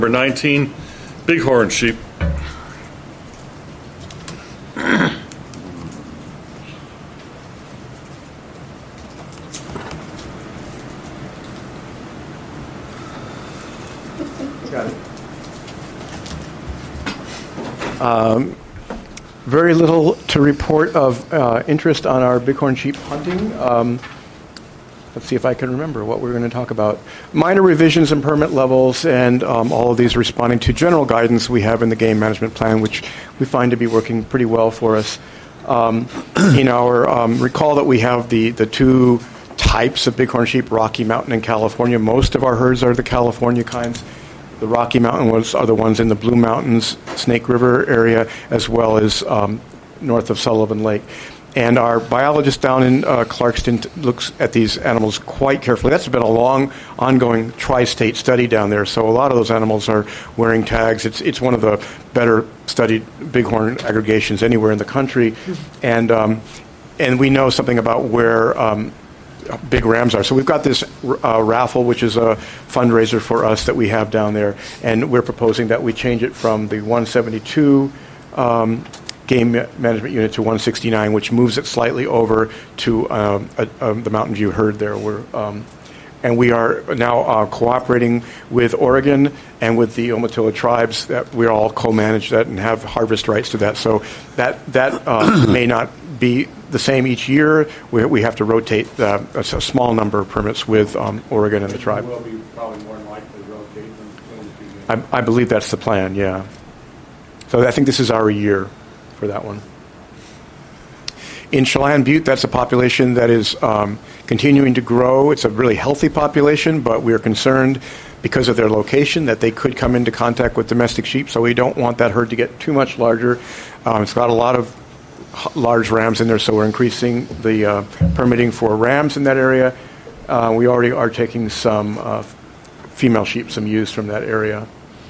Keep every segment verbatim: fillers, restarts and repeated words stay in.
Number nineteen, bighorn sheep. Got it. Um, very little to report of uh, interest on our bighorn sheep hunting. Um, let's see if I can remember what we're going to talk about. Minor revisions in permit levels, and um, all of these responding to general guidance we have in the game management plan, which we find to be working pretty well for us. Um, in our um, recall that we have the, the two types of bighorn sheep, Rocky Mountain and California. Most of our herds are the California kinds. The Rocky Mountain ones are the ones in the Blue Mountains, Snake River area, as well as um, north of Sullivan Lake. And our biologist down in uh, Clarkston t- looks at these animals quite carefully. That's been a long, ongoing tri-state study down there. So a lot of those animals are wearing tags. It's it's one of the better studied bighorn aggregations anywhere in the country. And um, and we know something about where um, big rams are. So we've got this uh, raffle, which is a fundraiser for us that we have down there. And we're proposing that we change it from the one seventy-two um, game management unit to one sixty-nine, which moves it slightly over to um, a, um, the Mountain View herd there. We're, um, and we are now uh, cooperating with Oregon and with the Umatilla tribes. That we all co-manage that and have harvest rights to that. So that that uh, may not be the same each year. We, we have to rotate uh, a, a small number of permits with um, Oregon and the tribe. Will be probably more likely to rotate them between the two. I, I believe that's the plan. Yeah. So I think this is our year for that one. In Chelan Butte, that's a population that is um, continuing to grow. It's a really healthy population, but we're concerned because of their location that they could come into contact with domestic sheep, so we don't want that herd to get too much larger. Um, it's got a lot of large rams in there, so we're increasing the uh, permitting for rams in that area. Uh, we already are taking some uh, female sheep, some ewes from that area.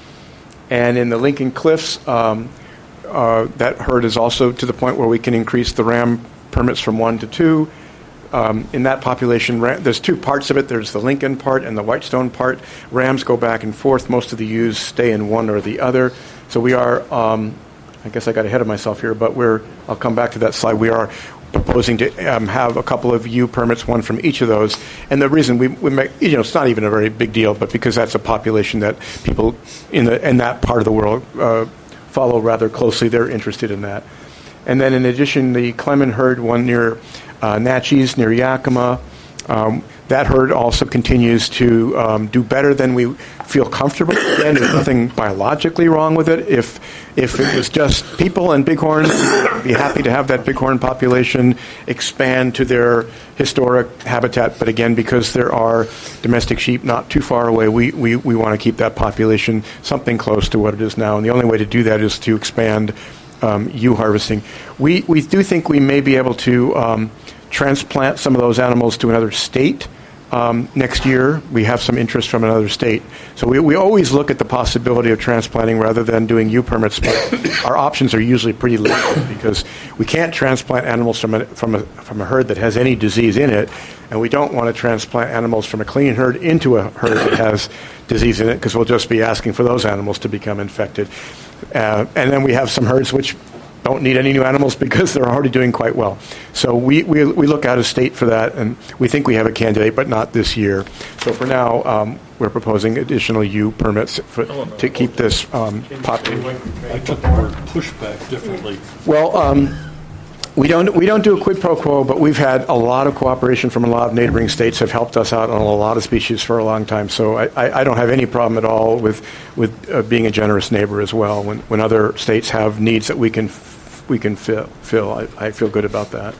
And in the Lincoln Cliffs, um, Uh, that herd is also to the point where we can increase the ram permits from one to two. Um, in that population, ram, there's two parts of it. There's the Lincoln part and the Whitestone part. Rams go back and forth. Most of the ewes stay in one or the other. So we are, um, I guess I got ahead of myself here, but we're, I'll come back to that slide. We are proposing to um, have a couple of ewe permits, one from each of those. And the reason we, we make, you know, it's not even a very big deal, but because that's a population that people in the in that part of the world uh, follow rather closely. They're interested in that. And then in addition, the Clement herd, one near uh, Natchez, near Yakima, um, that herd also continues to um, do better than we feel comfortable. Again, there's nothing biologically wrong with it. If if it was just people and bighorn, we'd be happy to have that bighorn population expand to their historic habitat. But again, because there are domestic sheep not too far away, we, we, we want to keep that population something close to what it is now. And the only way to do that is to expand um, ewe harvesting. We, we do think we may be able to um, transplant some of those animals to another state. Um, next year, we have some interest from another state. So we, we always look at the possibility of transplanting rather than doing ewe permits, but our options are usually pretty limited because we can't transplant animals from a, from, a, from a herd that has any disease in it, and we don't want to transplant animals from a clean herd into a herd that has disease in it because we'll just be asking for those animals to become infected. Uh, and then we have some herds which don't need any new animals because they're already doing quite well. So we, we we look out of state for that, and we think we have a candidate, but not this year. So for now, um, we're proposing additional ewe permits for, to keep this um, population. I took the word pushback differently. Well, um, we don't we don't do a quid pro quo, but we've had a lot of cooperation from a lot of neighboring states have helped us out on a lot of species for a long time. So I, I, I don't have any problem at all with with uh, being a generous neighbor as well. When when other states have needs that we can we can fill, fill I, I feel good about that.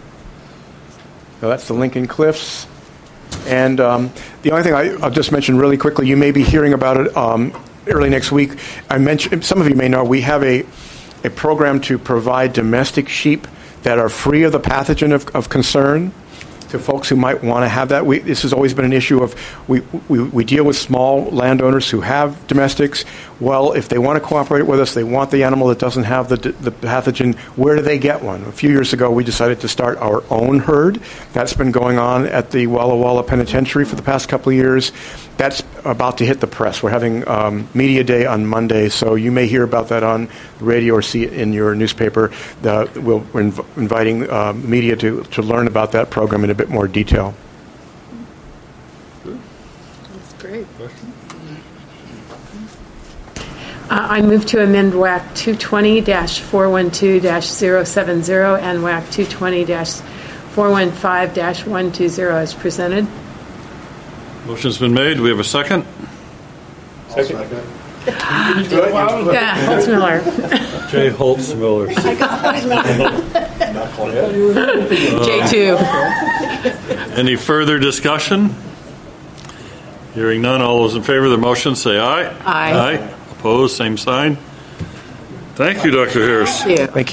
So that's the Lincoln Cliffs. And um, the only thing I, I'll just mention really quickly, you may be hearing about it um, early next week. I mentioned, some of you may know, we have a, a program to provide domestic sheep that are free of the pathogen of, of concern to folks who might want to have that. We, this has always been an issue of we, we we deal with small landowners who have domestics. Well, if they want to cooperate with us, they want the animal that doesn't have the the pathogen, where do they get one? A few years ago, we decided to start our own herd. That's been going on at the Walla Walla Penitentiary for the past couple of years. That's about to hit the press. We're having um, Media Day on Monday, so you may hear about that on the radio or see it in your newspaper. The, we'll, we're inv- inviting uh, media to, to learn about that program in a bit more detail. That's great. Uh, I move to amend W A C two twenty dash four one two dash zero seven zero and W A C two twenty dash four one five dash one two zero as presented. Motion's been made. Do we have a second? Second. Yeah, Holtzmiller. Jay Holtzmiller. J two. Any further discussion? Hearing none, all those in favor of the motion say aye. Aye. Aye. Opposed, same sign. Thank you, Doctor Harris. Thank you. Thank you.